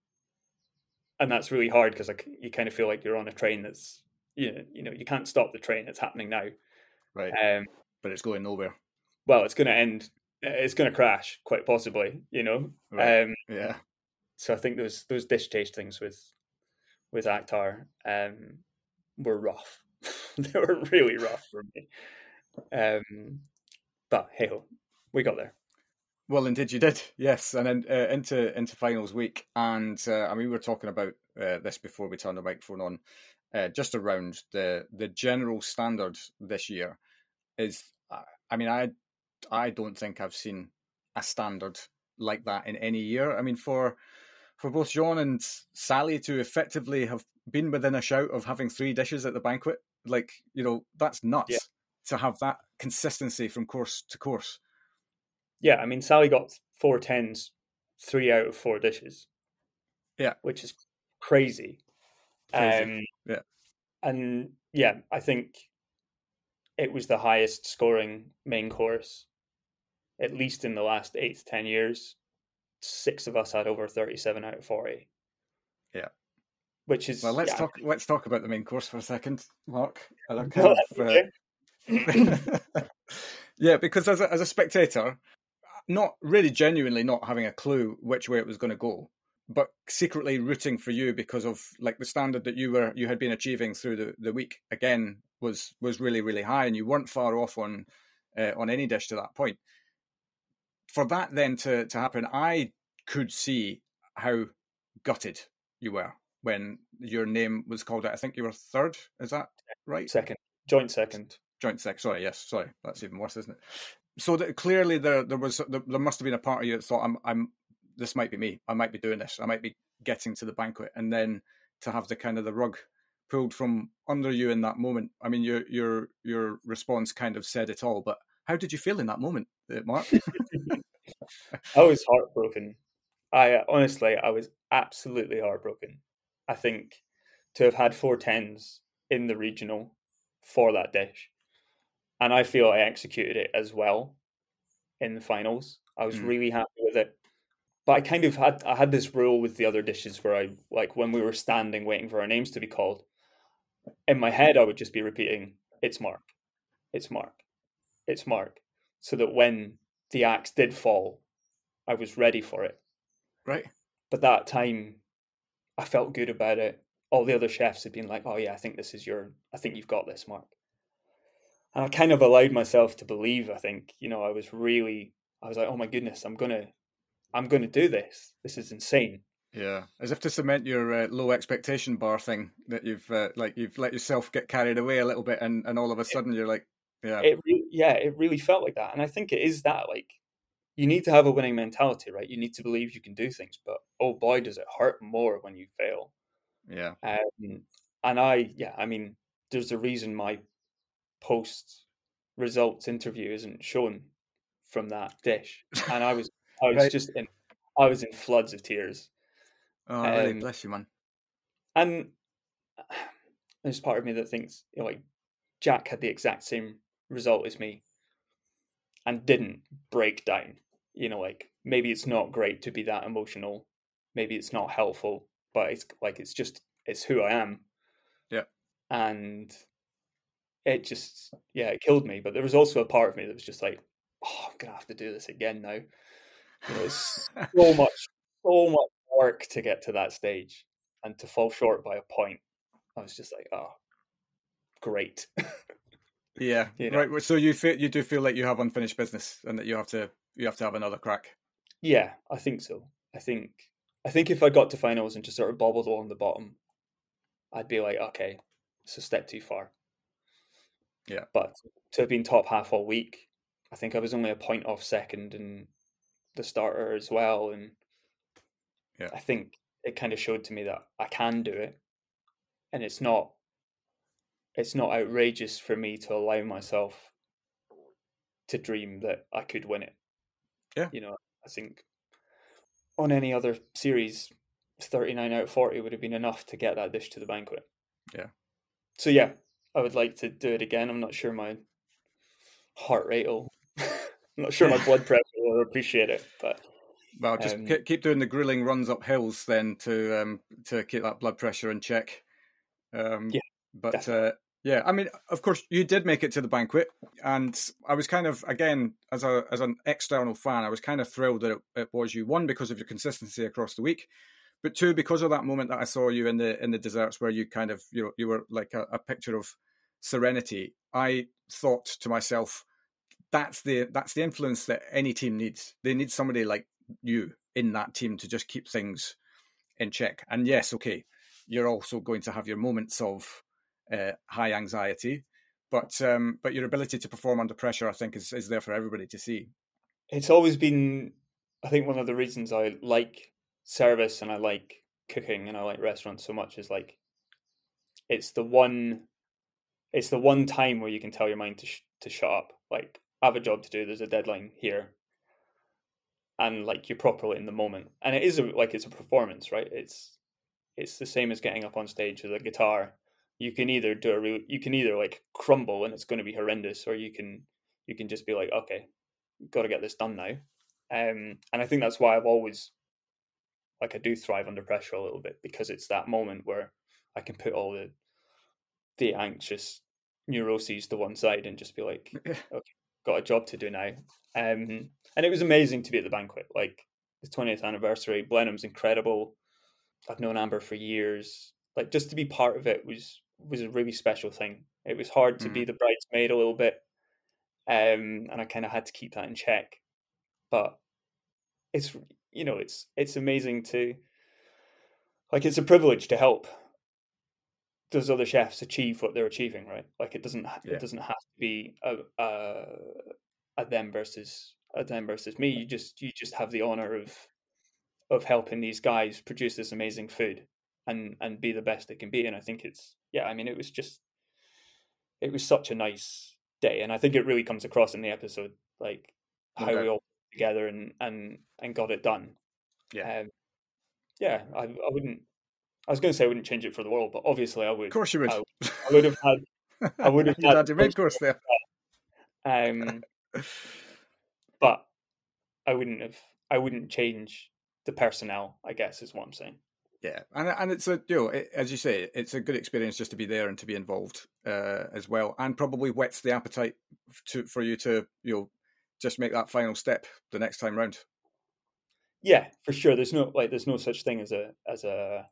B: And that's really hard because like, you kind of feel like you're on a train that's, you know, you know, you can't stop the train. It's happening now.
A: Right.
B: Um,
A: but it's going nowhere.
B: Well, it's going to end, it's going to crash quite possibly, you know?
A: Right.
B: Um,
A: yeah.
B: So I think those, those dish tastings with, with Akhtar um, were rough. They were really rough for me. Um, but hey ho, we got there.
A: Well, indeed you did, yes. And then uh, into into finals week, and uh, I mean we were talking about uh, this before we turned the microphone on, uh, just around the the general standard this year is. I mean, I I don't think I've seen a standard like that in any year. I mean, for for both Jean and Sally to effectively have been within a shout of having three dishes at the banquet, like you know, that's nuts
B: yeah.
A: to have that consistency from course to course.
B: Yeah, I mean, Sally got four tens, three out of four dishes.
A: Yeah,
B: which is crazy.
A: crazy.
B: Um,
A: yeah,
B: and yeah, I think it was the highest scoring main course, at least in the last eight to ten years. Six of us had over thirty-seven out of forty.
A: Yeah,
B: which is
A: well. Let's
B: yeah.
A: talk. Let's talk about the main course for a second, Mark. And I'm
B: No,
A: kind of, uh... yeah, because as a, as a spectator, not really genuinely not having a clue which way it was going to go, but secretly rooting for you because of like the standard that you were you had been achieving through the, the week again was was really really high, and you weren't far off on uh, on any dish to that point. For that then to to happen, I could see how gutted you were when your name was called out. I think you were third. Is that right?
B: Second, joint second,
A: joint second. Sorry, yes, sorry. That's even worse, isn't it? So that clearly there there was there, there must have been a part of you that thought I'm I'm this might be me. I might be doing this. I might be getting to the banquet, and then to have the kind of the rug pulled from under you in that moment. I mean, your your your response kind of said it all. But how did you feel in that moment, Mark?
B: I was heartbroken. I honestly, I was absolutely heartbroken. I think to have had four tens in the regional for that dish, and I feel I executed it as well in the finals. I was mm. really happy with it. But I kind of had I had this rule with the other dishes where I, like when we were standing waiting for our names to be called, in my head I would just be repeating, it's Mark, it's Mark, it's Mark. So that when the axe did fall, I was ready for it.
A: Right.
B: But that time, I felt good about it. All the other chefs had been like, oh yeah, I think this is your, I think you've got this, Mark. And I kind of allowed myself to believe, I think, you know, I was really, I was like, oh my goodness, I'm going to, I'm going to do this. This is insane.
A: Yeah, as if to cement your uh, low expectation bar thing that you've uh, like you've let yourself get carried away a little bit, and, and all of a sudden you're like, yeah,
B: it re- yeah, it really felt like that, and I think it is that like you need to have a winning mentality, right? You need to believe you can do things, but oh boy, does it hurt more when you fail.
A: Yeah,
B: um, and I yeah, I mean, there's a reason my post results interview isn't shown from that dish, and I was I was right. just in I was in floods of tears.
A: Oh, um, really bless you, man.
B: And there's part of me that thinks, you know, like Jack had the exact same result as me and didn't break down. You know, like maybe it's not great to be that emotional. Maybe it's not helpful, but it's like it's just it's who I am.
A: Yeah.
B: And it just yeah, it killed me. But there was also a part of me that was just like, oh, I'm gonna have to do this again now. You know, it's so much, so much work to get to that stage, and to fall short by a point, I was just like, oh, great.
A: Yeah, you know? Right. So you feel you do feel like you have unfinished business, and that you have to you have to have another crack.
B: Yeah, I think so. I think I think if I got to finals and just sort of bobbled along the bottom, I'd be like, okay, it's a step too far.
C: Yeah.
B: But to have been top half all week, I think I was only a point off second and the starter as well. And
C: yeah.
B: I think it kind of showed to me that I can do it. And it's not it's not outrageous for me to allow myself to dream that I could win it.
C: Yeah.
B: You know, I think on any other series, thirty-nine out of forty would have been enough to get that dish to the banquet.
C: Yeah.
B: So yeah, I would like to do it again. I'm not sure my heart rate will, I'm not sure my blood pressure will appreciate it, but
C: well, just
B: um,
C: keep doing the grueling runs up hills then to um, to keep that blood pressure in check. Um,
B: yeah,
C: but uh, yeah, I mean, of course, you did make it to the banquet, and I was kind of, again, as a as an external fan, I was kind of thrilled that it, it was you. One, because of your consistency across the week, but two, because of that moment that I saw you in the in the desserts where you kind of, you know, you were like a, a picture of serenity. I thought to myself, that's the that's the influence that any team needs. They need somebody like you in that team to just keep things in check. And yes, okay, you're also going to have your moments of uh, high anxiety, but um, but your ability to perform under pressure, I think, is, is there for everybody to see.
B: It's always been, I think, one of the reasons I like service and I like cooking and I like restaurants so much is like, it's the one, it's the one time where you can tell your mind to sh- to shut up. Like, I have a job to do. There's a deadline here, and like you're properly in the moment. And it is a, like it's a performance, right? It's it's the same as getting up on stage with a guitar. You can either do a real, you can either like crumble and it's going to be horrendous, or you can you can just be like, okay, got to get this done now. Um, and I think that's why I've always, like, I do thrive under pressure a little bit, because it's that moment where I can put all the the anxious neuroses to one side and just be like, okay, got a job to do now. Um, and it was amazing to be at the banquet. Like, the twentieth anniversary, Blenheim's incredible. I've known Amber for years. Like, just to be part of it was was a really special thing. It was hard to mm. be the bridesmaid a little bit, um, and I kind of had to keep that in check. But it's, you know, it's it's amazing to, like, it's a privilege to help those other chefs achieve what they're achieving, right? Like, it doesn't yeah. it doesn't have to be a, a a them versus a them versus me. You just you just have the honor of of helping these guys produce this amazing food and and be the best they can be. And I think it's, yeah, I mean, it was just, it was such a nice day, and I think it really comes across in the episode, like how okay. we all together and and and got it done.
C: Yeah,
B: um, yeah. I, I wouldn't. I was going to say I wouldn't change it for the world, but obviously I would.
C: Of course you would.
B: I, I would have had. I would have
C: had,
B: had
C: your main course there.
B: Um, but I wouldn't have. I wouldn't change the personnel, I guess, is what I'm saying.
C: Yeah, and and it's a, you know, it, as you say, it's a good experience just to be there and to be involved uh, as well, and probably whets the appetite to for you to, you know, just make that final step the next time round.
B: Yeah, for sure. There's no like, there's no such thing as a as a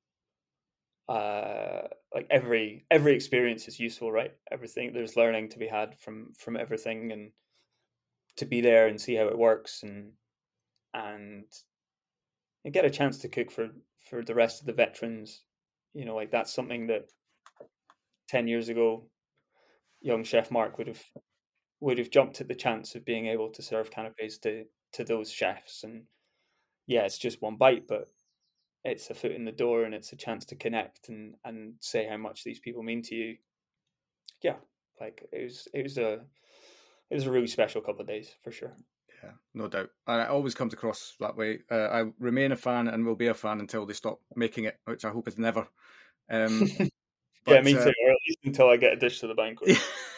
B: uh, like every every experience is useful, right? Everything, there's learning to be had from from everything, and to be there and see how it works, and and. and get a chance to cook for, for the rest of the veterans. You know, like, that's something that ten years ago, young Chef Mark would have would have jumped at the chance of being able to serve canapes to, to those chefs. And yeah, it's just one bite, but it's a foot in the door, and it's a chance to connect and, and say how much these people mean to you. Yeah, like, it was it was a it was a really special couple of days, for sure.
C: Yeah, no doubt. And it always comes across that way. Uh, I remain a fan and will be a fan until they stop making it, which I hope is never. Um,
B: but, yeah, me too, uh, or at least until I get a dish to the banquet.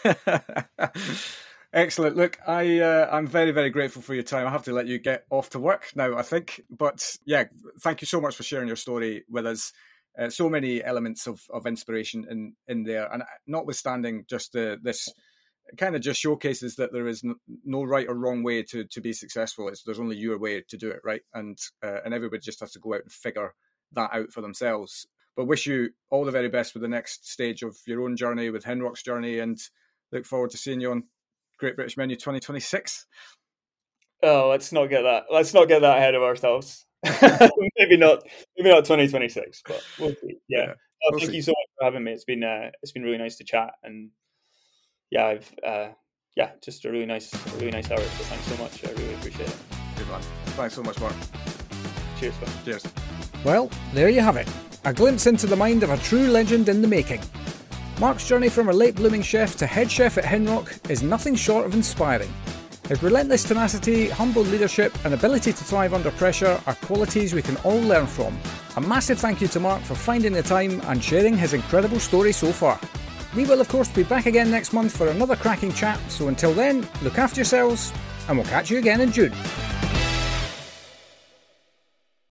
C: Excellent. Look, I, uh, I'm very, very grateful for your time. I have to let you get off to work now, I think. But yeah, thank you so much for sharing your story with us. Uh, so many elements of, of inspiration in, in there. And notwithstanding just uh, this... it kind of just showcases that there is no right or wrong way to, to be successful. It's, there's only your way to do it, right? And uh, and everybody just has to go out and figure that out for themselves. But wish you all the very best with the next stage of your own journey, with Henrock's journey, and look forward to seeing you on Great British Menu twenty twenty-six.
B: Oh, let's not get that. Let's not get that ahead of ourselves. maybe not. Maybe not twenty twenty-six, but we'll see. Yeah. yeah oh, we'll thank see. you so much for having me. It's been uh, it's been really nice to chat, and yeah, I've uh, yeah, just a really nice, a really nice hour. So thanks so much. I really appreciate it.
C: Good man. Thanks so much, Mark.
B: Cheers, man.
C: Cheers.
A: Well, there you have it. A glimpse into the mind of a true legend in the making. Mark's journey from a late blooming chef to head chef at Hinrock is nothing short of inspiring. His relentless tenacity, humble leadership and ability to thrive under pressure are qualities we can all learn from. A massive thank you to Mark for finding the time and sharing his incredible story so far. We will of course be back again next month for another cracking chat, so until then, look after yourselves and we'll catch you again in June.